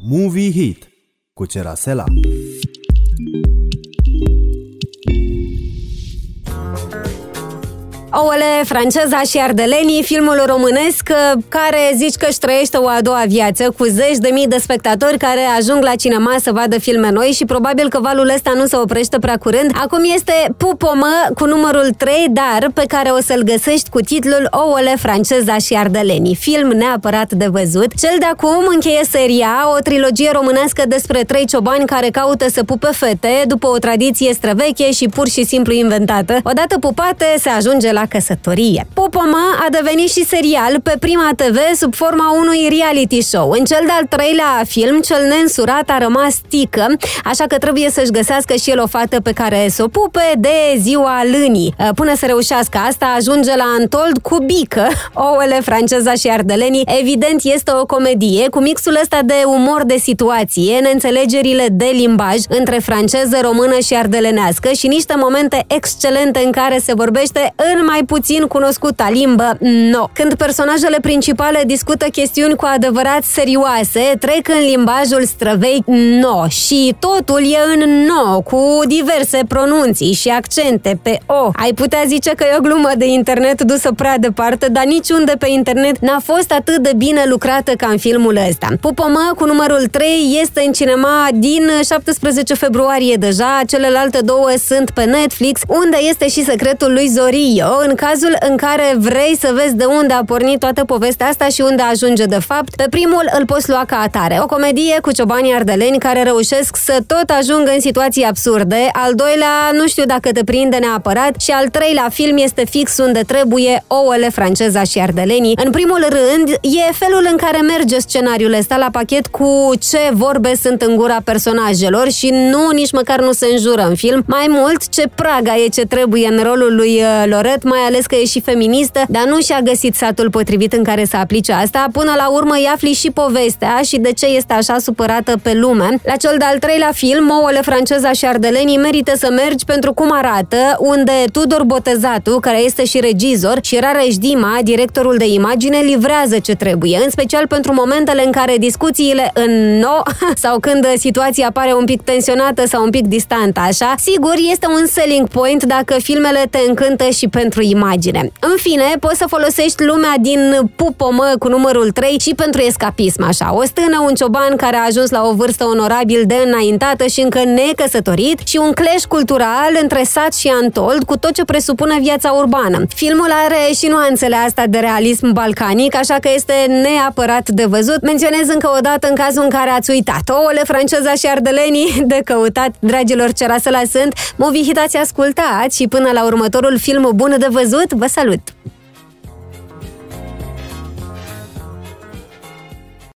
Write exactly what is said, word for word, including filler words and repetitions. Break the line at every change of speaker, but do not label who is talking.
Movie Hit cu Cerasela.
Ouăle, franceza și ardelenii, filmul românesc care zici că își trăiește o a doua viață cu zeci de mii de spectatori care ajung la cinema să vadă filme noi și probabil că valul ăsta nu se oprește prea curând. Acum este Pupomă cu numărul trei, dar pe care o să-l găsești cu titlul Ouăle, franceza și ardelenii. Film neapărat de văzut. Cel de acum încheie seria, o trilogie românească despre trei ciobani care caută să pupe fete după o tradiție străveche și pur și simplu inventată. Odată pupate, se ajunge la căsătorie. Pupomă a devenit și serial pe Prima T V sub forma unui reality show. În cel de-al treilea film, cel neînsurat a rămas tică, așa că trebuie să-și găsească și el o fată pe care să o pupe de ziua lânii. Până să reușească asta, ajunge la Antold cu bică. Ouăle, franceza și ardelenii, evident, este o comedie cu mixul ăsta de umor de situație, neînțelegerile de limbaj între franceză, română și ardelenească și niște momente excelente în care se vorbește în mai puțin cunoscuta limbă, no. Când personajele principale discută chestiuni cu adevărat serioase, trec în limbajul străvechi, no. Și totul e în no, cu diverse pronunții și accente pe o. Ai putea zice că e o glumă de internet dusă prea departe, dar niciunde pe internet n-a fost atât de bine lucrată ca în filmul ăsta. Pupomă cu numărul trei este în cinema din șaptesprezece februarie deja, celelalte două sunt pe Netflix, unde este și secretul lui Zorio, în cazul în care vrei să vezi de unde a pornit toată povestea asta și unde ajunge de fapt. Pe primul îl poți lua ca atare. O comedie cu ciobanii ardeleni care reușesc să tot ajungă în situații absurde. Al doilea, nu știu dacă te prinde neapărat. Și al treilea film este fix unde trebuie Ouăle, franceza și ardelenii. În primul rând, e felul în care merge scenariul ăsta la pachet cu ce vorbe sunt în gura personajelor și nu, nici măcar nu se înjură în film. Mai mult, ce praga e ce trebuie în rolul lui Loret, mai ales că e și feministă, dar nu și-a găsit satul potrivit în care să aplice asta. Până la urmă îi afli și povestea și de ce este așa supărată pe lume. La cel de-al treilea film, Ouăle, franceza și ardelenii, merită să mergi pentru cum arată, unde Tudor Botezatu, care este și regizor, și Rareș Dima, directorul de imagine, livrează ce trebuie, în special pentru momentele în care discuțiile în no sau când situația pare un pic tensionată sau un pic distantă, așa. Sigur, este un selling point dacă filmele te încântă și pentru imagine. În fine, poți să folosești lumea din Pupomă cu numărul trei și pentru escapism, așa. O stână, un cioban care a ajuns la o vârstă onorabil de înaintată și încă necăsătorit și un clash cultural între sat și Antold cu tot ce presupune viața urbană. Filmul are și nuanțele astea de realism balcanic, așa că este neapărat de văzut. Menționez încă o dată în cazul în care ați uitat. Ouăle, franceza și ardelenii de căutat. Dragilor, Cerasela sunt. Movie Hit ați ascultat și până la următorul film bun de văzut, vă salut!